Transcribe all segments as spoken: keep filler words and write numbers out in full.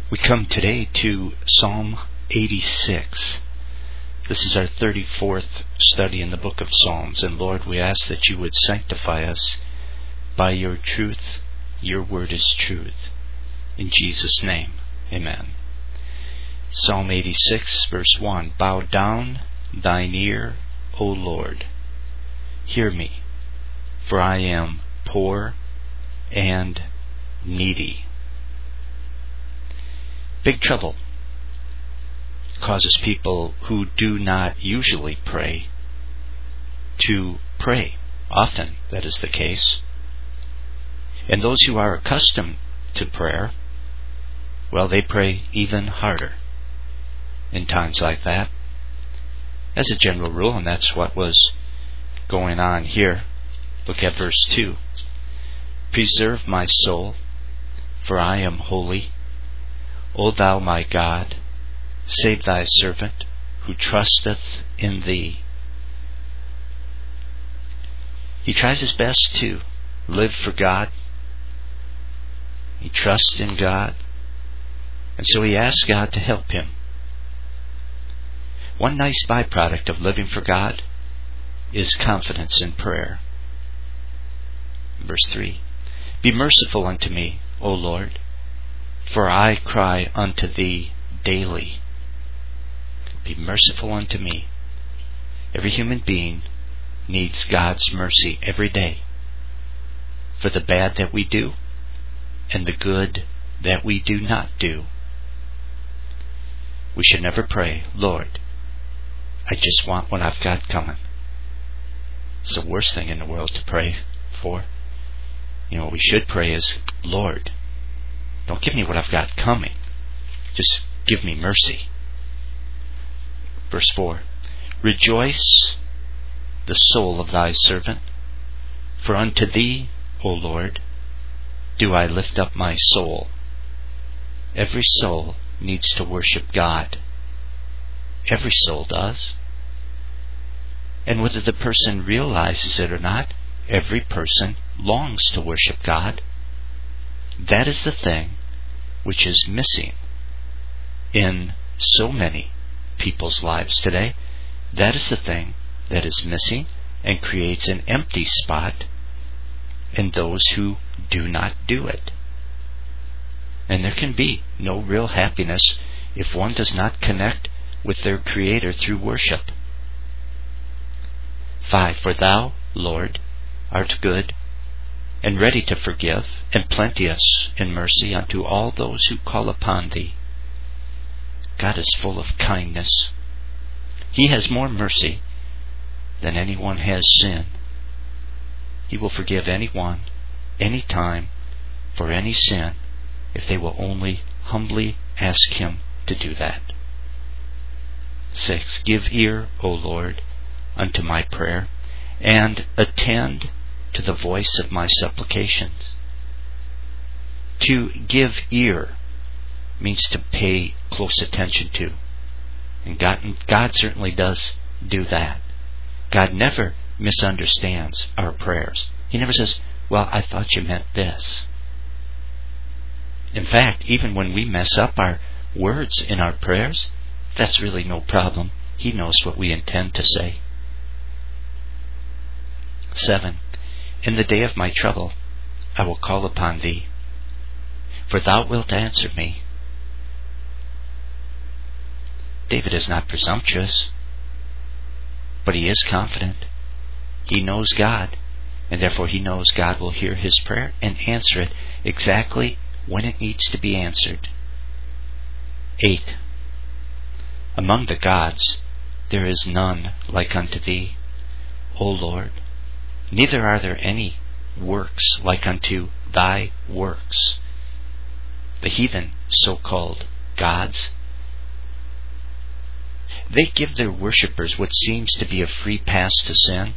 We come today to Psalm eighty-six. This is our thirty-fourth study in the book of Psalms, and Lord, we ask that you would sanctify us by your truth. Your word is truth. In Jesus' name, amen. Psalm eighty-six, verse one. Bow down thine ear, O Lord. Hear me, for I am poor and needy. Big trouble causes people who do not usually pray to pray. Often that is the case. And those who are accustomed to prayer, well, they pray even harder in times like that, as a general rule, and that's what was going on here. Look at verse two. Preserve my soul, for I am holy. O thou my God, save thy servant who trusteth in thee. He tries his best to live for God. He trusts in God, and so he asks God to help him. One nice byproduct of living for God is confidence in prayer. Verse three. Be merciful unto me, O Lord, for I cry unto thee daily. Be merciful unto me. Every human being needs God's mercy every day for the bad that we do and the good that we do not do. We should never pray, Lord, I just want what I've got coming. It's the worst thing in the world to pray for. You know, what we should pray is, Lord, don't give me what I've got coming. Just give me mercy. Verse four. Rejoice the soul of thy servant, for unto thee, O Lord, do I lift up my soul. Every soul needs to worship God. Every soul does. And whether the person realizes it or not, every person longs to worship God. That is the thing which is missing in so many people's lives today. That is the thing that is missing and creates an empty spot in those who do not do it. And there can be no real happiness if one does not connect with their Creator through worship. Five. For thou, Lord, art good, and ready to forgive, and plenteous in mercy unto all those who call upon thee. God is full of kindness. He has more mercy than anyone has sin. He will forgive anyone, any time, for any sin, if they will only humbly ask Him to do that. Six. Give ear, O Lord, unto my prayer, and attend to the voice of my supplications. To give ear means to pay close attention to. And God, God certainly does do that. God never misunderstands our prayers. He never says, well, I thought you meant this. In fact, even when we mess up our words in our prayers, that's really no problem. He knows what we intend to say. Seven. In the day of my trouble, I will call upon thee, for thou wilt answer me. David is not presumptuous, but he is confident. He knows God, and therefore he knows God will hear his prayer and answer it exactly when it needs to be answered. Eight. Among the gods there is none like unto thee, O Lord. Neither are there any works like unto thy works. The heathen so-called gods, they give their worshippers what seems to be a free pass to sin.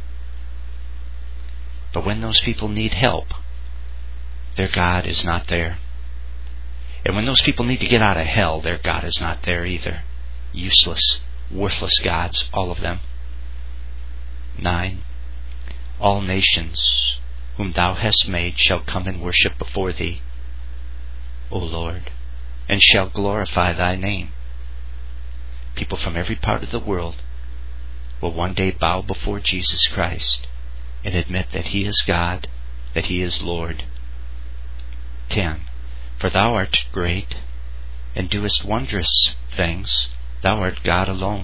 But when those people need help, their God is not there. And when those people need to get out of hell, their God is not there either. Useless, worthless gods, all of them. Nine. All nations whom thou hast made shall come and worship before thee, O Lord, and shall glorify thy name. People from every part of the world will one day bow before Jesus Christ and admit that He is God, that He is Lord. ten. For thou art great, and doest wondrous things. Thou art God alone.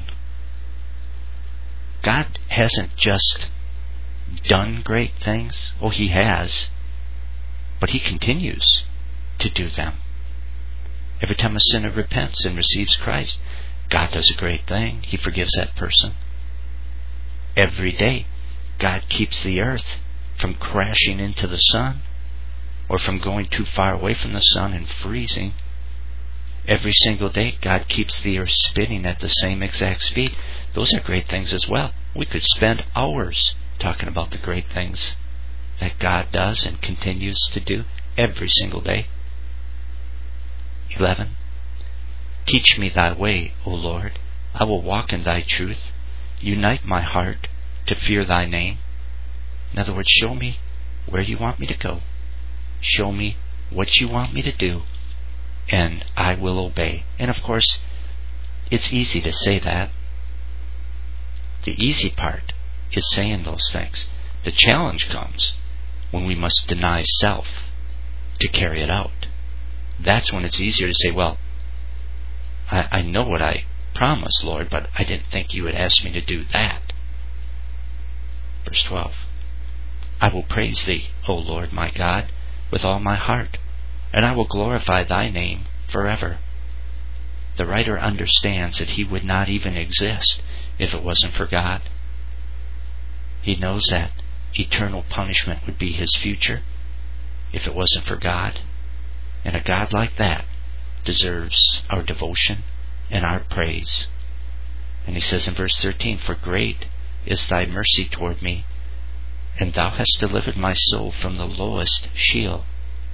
God hasn't just done great things. Oh, He has. But He continues to do them. Every time a sinner repents and receives Christ, God does a great thing. He forgives that person. Every day, God keeps the earth from crashing into the sun or from going too far away from the sun and freezing. Every single day, God keeps the earth spinning at the same exact speed. Those are great things as well. We could spend hours talking about the great things that God does and continues to do every single day. eleven. Teach me thy way, O Lord. I will walk in thy truth. Unite my heart to fear thy name. In other words, show me where you want me to go. Show me what you want me to do, and I will obey. And of course, it's easy to say that. The easy part is saying those things. The challenge comes when we must deny self to carry it out. That's when it's easier to say, well, I, I know what I promised, Lord, but I didn't think you would ask me to do that. Verse twelve. I will praise thee, O Lord my God, with all my heart, and I will glorify thy name forever. The writer understands that he would not even exist if it wasn't for God. He knows that eternal punishment would be his future if it wasn't for God. And a God like that deserves our devotion and our praise. And he says in verse thirteen, For great is thy mercy toward me, and thou hast delivered my soul from the lowest Sheol.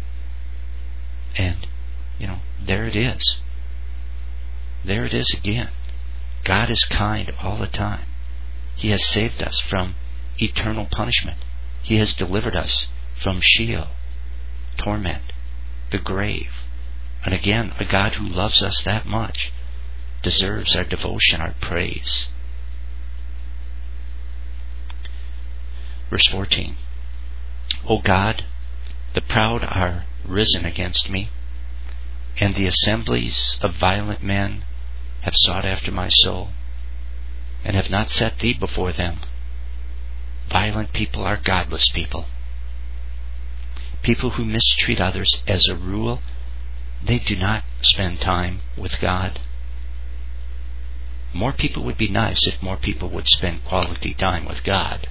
And, you know, there it is. There it is again. God is kind all the time. He has saved us from eternal punishment. He has delivered us from Sheol, torment, the grave. And again, a God who loves us that much deserves our devotion, our praise. Verse fourteen. O God, the proud are risen against me, and the assemblies of violent men have sought after my soul, and have not set thee before them. Violent people are godless people. People who mistreat others as a rule, they do not spend time with God. More people would be nice if more people would spend quality time with God.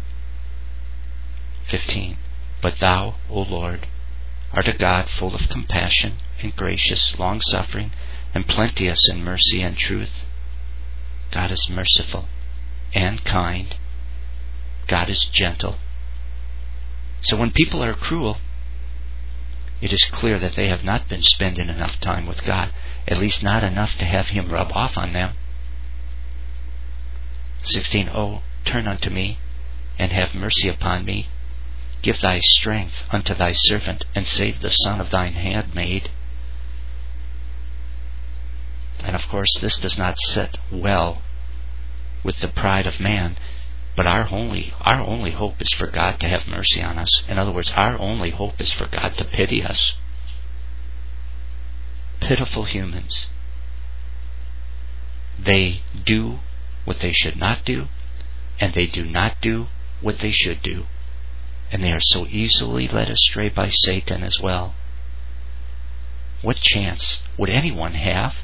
fifteen. But thou, O Lord, art a God full of compassion and gracious, long-suffering, and plenteous in mercy and truth. God is merciful and kind. God is gentle. So when people are cruel, it is clear that they have not been spending enough time with God, at least not enough to have Him rub off on them. sixteen. Oh, turn unto me, and have mercy upon me. Give thy strength unto thy servant, and save the son of thine handmaid. And of course, this does not sit well with the pride of man, but our only, our only hope is for God to have mercy on us. In other words, our only hope is for God to pity us. Pitiful humans. They do what they should not do, and they do not do what they should do. And they are so easily led astray by Satan as well. What chance would anyone have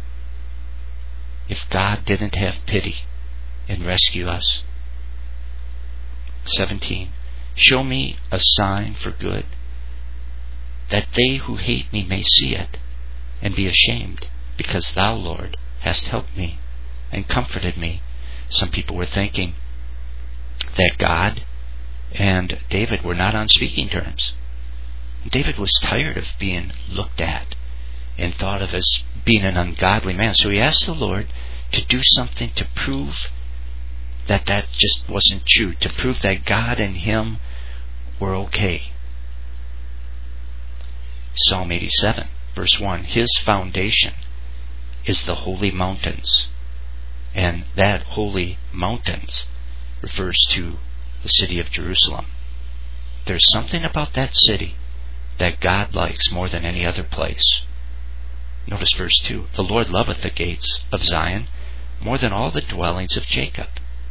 if God didn't have pity and rescue us? seventeen. Show me a sign for good, that they who hate me may see it, and be ashamed, because thou, Lord, hast helped me and comforted me. Some people were thinking that God and David were not on speaking terms. David was tired of being looked at and thought of as being an ungodly man. So he asked the Lord to do something to prove that that just wasn't true, to prove that God and him were okay. Psalm eighty-seven Verse one, his foundation is the holy mountains. And that holy mountains refers to the city of Jerusalem. There's something about that city that God likes more than any other place. Notice verse two, the Lord loveth the gates of Zion more than all the dwellings of Jacob.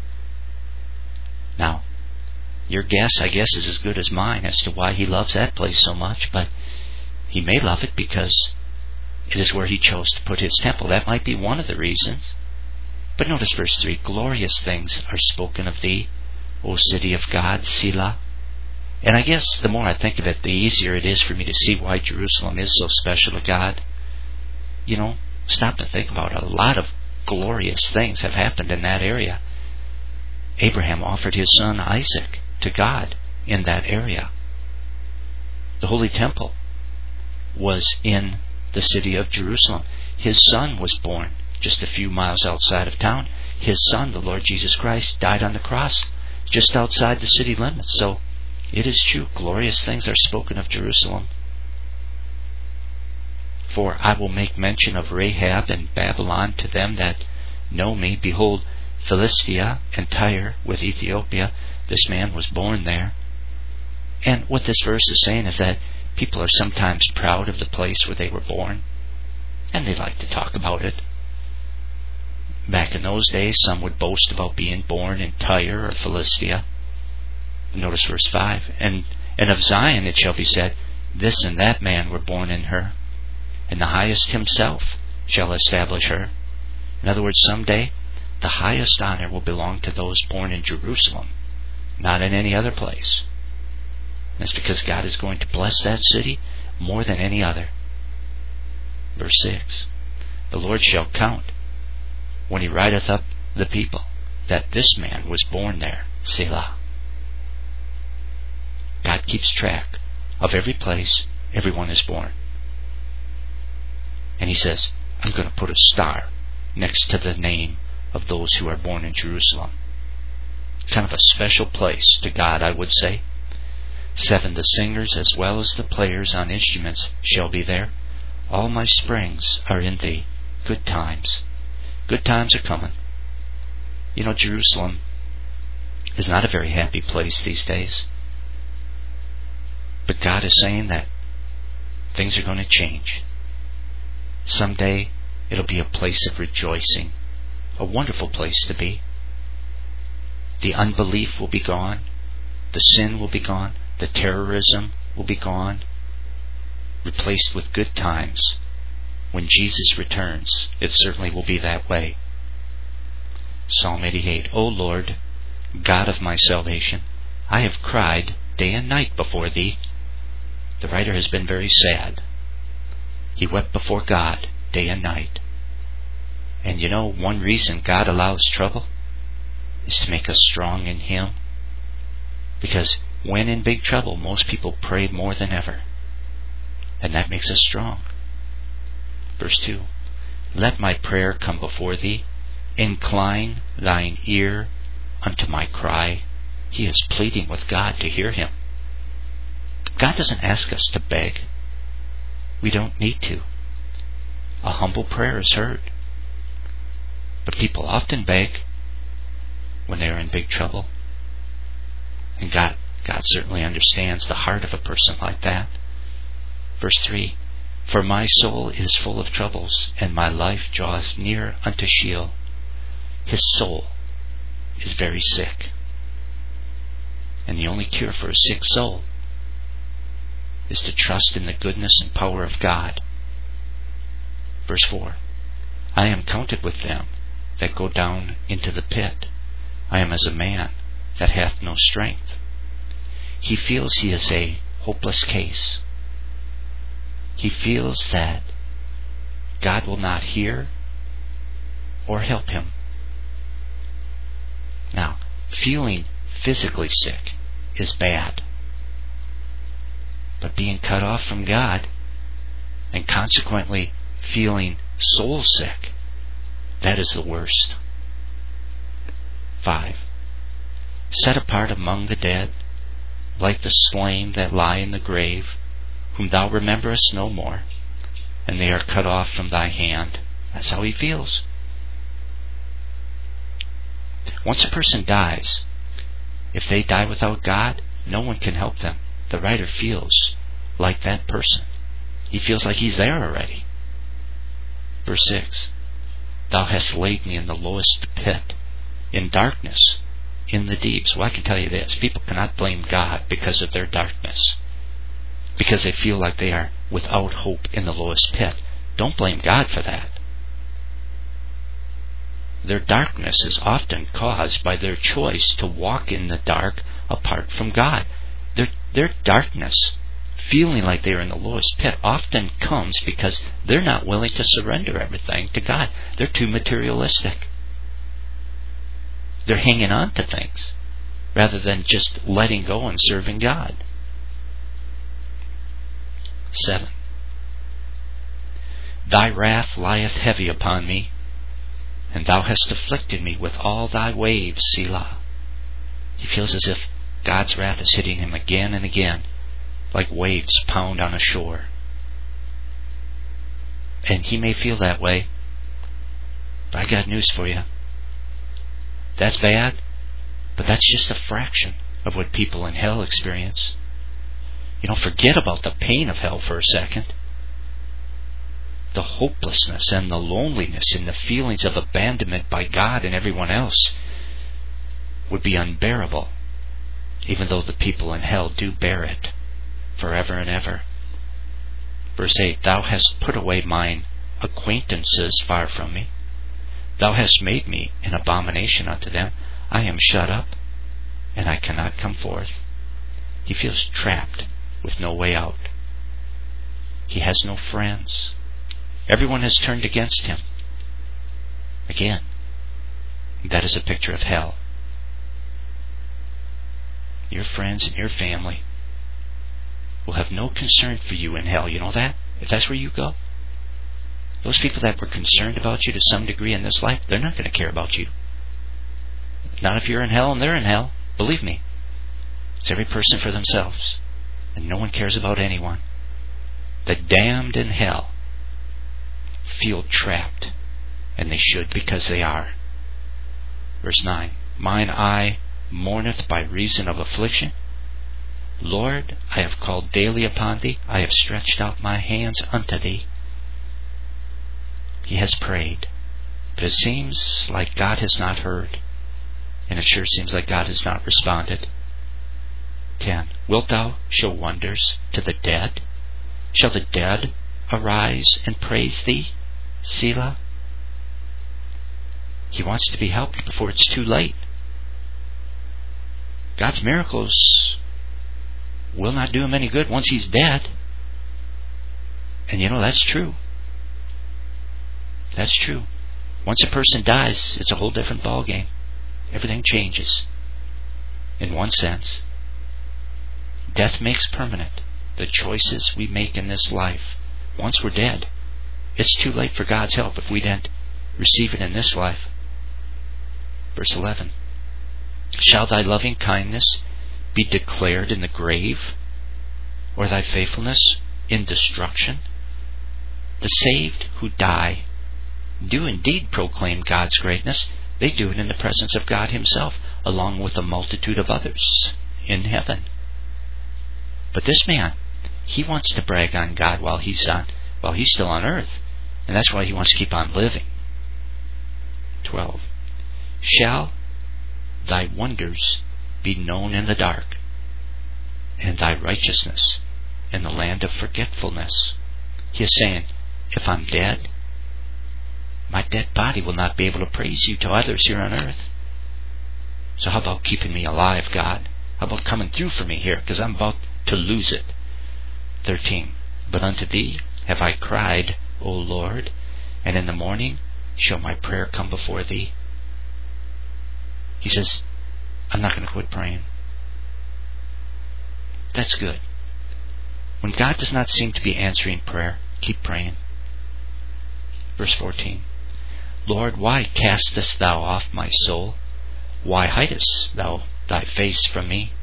Now, your guess, I guess, is as good as mine as to why he loves that place so much, but he may love it because it is where he chose to put his temple. That might be one of the reasons. But notice verse three, glorious things are spoken of thee, O city of God, Selah. And I guess the more I think of it, the easier it is for me to see why Jerusalem is so special to God. You know, stop and think about it. A lot of glorious things have happened in that area. Abraham offered his son Isaac to God in that area. The Holy Temple was in the city of Jerusalem. His son was born just a few miles outside of town. His son, the Lord Jesus Christ, died on the cross just outside the city limits. So it is true, glorious things are spoken of Jerusalem. For I will make mention of Rahab and Babylon to them that know me. Behold, Philistia and Tyre with Ethiopia, this man was born there. And what this verse is saying is that people are sometimes proud of the place where they were born, and they like to talk about it. Back in those days, some would boast about being born in Tyre or Philistia. Notice verse five, and, and of Zion it shall be said, this and that man were born in her, and the highest himself shall establish her. In other words, someday, the highest honor will belong to those born in Jerusalem, not in any other place. That's because God is going to bless that city more than any other. Verse six, the Lord shall count when he writeth up the people that this man was born there, Selah. God keeps track of every place everyone is born. And he says, I'm going to put a star next to the name of those who are born in Jerusalem. Kind of a special place to God, I would say. Seven, the singers as well as the players on instruments shall be there. All my springs are in thee. Good times. Good times are coming. You know, Jerusalem is not a very happy place these days. But God is saying that things are going to change. Someday it'll be a place of rejoicing. A wonderful place to be. The unbelief will be gone. The sin will be gone. The terrorism will be gone. Replaced with good times. When Jesus returns, it certainly will be that way. Psalm eighty-eight, O Lord, God of my salvation, I have cried day and night before thee. The writer has been very sad. He wept before God day and night. And you know, one reason God allows trouble is to make us strong in Him. Because when in big trouble, most people pray more than ever. And that makes us strong. Verse two, let my prayer come before thee. Incline thine ear unto my cry. He is pleading with God to hear him. God doesn't ask us to beg. We don't need to. A humble prayer is heard. But people often beg when they are in big trouble. And God, God certainly understands the heart of a person like that. Verse three, for my soul is full of troubles, and my life draweth near unto Sheol. His soul is very sick. And the only cure for a sick soul is to trust in the goodness and power of God. Verse four, I am counted with them that go down into the pit. I am as a man that hath no strength. He feels he is a hopeless case. He feels that God will not hear or help him. Now, feeling physically sick is bad. But being cut off from God and consequently feeling soul sick, that is the worst. Five, set apart among the dead, like the slain that lie in the grave, whom thou rememberest no more. and they are cut off from thy hand. That's how he feels. Once a person dies, if they die without God, no one can help them. The writer feels like that person. He feels like he's there already. Verse six, thou hast laid me in the lowest pit, in darkness, in the deeps. Well, I can tell you this, people cannot blame God because of their darkness, because they feel like they are without hope in the lowest pit. Don't blame God for that. Their darkness is often caused by their choice to walk in the dark apart from God. Their, their darkness, feeling like they're in the lowest pit, often comes because they're not willing to surrender everything to God. They're too materialistic. They're hanging on to things rather than just letting go and serving God. Seven. Thy wrath lieth heavy upon me, and thou hast afflicted me with all thy waves, Selah. He feels as if God's wrath is hitting him again and again, like waves pound on a shore. And he may feel that way, but I got news for you. That's bad, but that's just a fraction of what people in hell experience. You know, forget about the pain of hell for a second. The hopelessness and the loneliness and the feelings of abandonment by God and everyone else would be unbearable, even though the people in hell do bear it forever and ever. Verse eight, thou hast put away mine acquaintances far from me. Thou hast made me an abomination unto them. I am shut up, and I cannot come forth. He feels trapped with no way out. He has no friends. Everyone has turned against him. Again, that is a picture of hell. Your friends and your family will have no concern for you in hell. You know that? If that's where you go. Those people that were concerned about you to some degree in this life, they're not going to care about you. Not if you're in hell and they're in hell. Believe me. It's every person for themselves. And no one cares about anyone. The damned in hell feel trapped, and they should, because they are. Verse nine, mine eye mourneth by reason of affliction. Lord, I have called daily upon thee. I have stretched out my hands unto thee. He has prayed, but it seems like God has not heard, and it sure seems like God has not responded. ten. Wilt thou show wonders to the dead? Shall the dead arise and praise thee, Selah? He wants to be helped before it's too late. God's miracles will not do him any good once he's dead. And you know, that's true. That's true. Once a person dies, it's a whole different ballgame. Everything changes. In one sense, death makes permanent the choices we make in this life. Once we're dead, it's too late for God's help if we didn't receive it in this life. Verse eleven. Shall thy loving kindness be declared in the grave, or thy faithfulness in destruction? The saved who die do indeed proclaim God's greatness. They do it in the presence of God himself, along with a multitude of others in heaven. But this man, he wants to brag on God while he's on, while he's still on earth, and that's why he wants to keep on living. twelve. Shall thy wonders be known in the dark, and thy righteousness in the land of forgetfulness? He is saying, if I'm dead, my dead body will not be able to praise you to others here on earth. So how about keeping me alive, God? How about coming through for me here, because I'm about to lose it. thirteen. But unto thee have I cried, O Lord, and in the morning shall my prayer come before thee. He says, I'm not going to quit praying. That's good. When God does not seem to be answering prayer, keep praying. Verse fourteen. Lord, why castest thou off my soul? Why hidest thou thy face from me?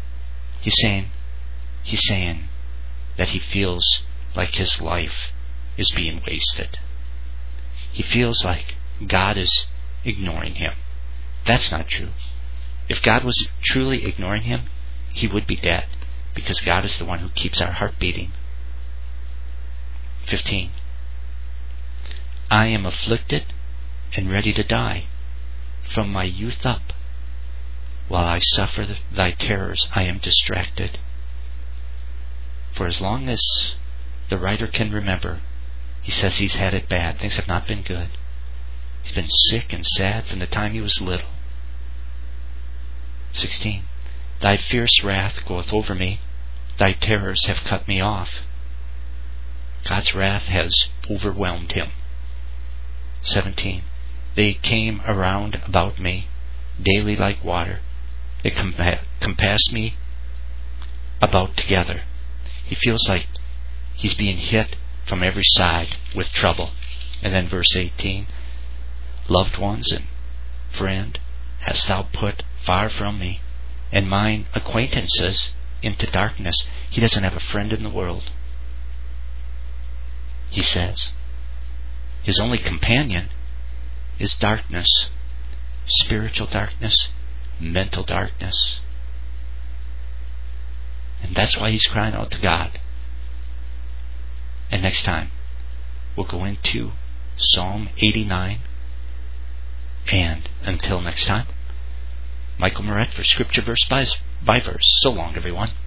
He's saying, he's saying that he feels like his life is being wasted. He feels like God is ignoring him. That's not true. If God was truly ignoring him, he would be dead, because God is the one who keeps our heart beating. fifteen. I am afflicted and ready to die. From my youth up, while I suffer thy terrors, I am distracted. For as long as the writer can remember, he says he's had it bad. Things have not been good. He's been sick and sad from the time he was little. sixteen. Thy fierce wrath goeth over me. Thy terrors have cut me off. God's wrath has overwhelmed him. seventeen. They came around about me daily like water. They compass me about together. He feels like he's being hit from every side with trouble. And then verse eighteen. Loved ones and friend hast thou put far from me, and mine acquaintances into darkness. He doesn't have a friend in the world. He says his only companion is darkness, spiritual darkness, mental darkness. And that's why he's crying out to God. And next time, we'll go into Psalm eighty-nine. And until next time, Michael Moret for Scripture Verse by, by Verse. So long, everyone.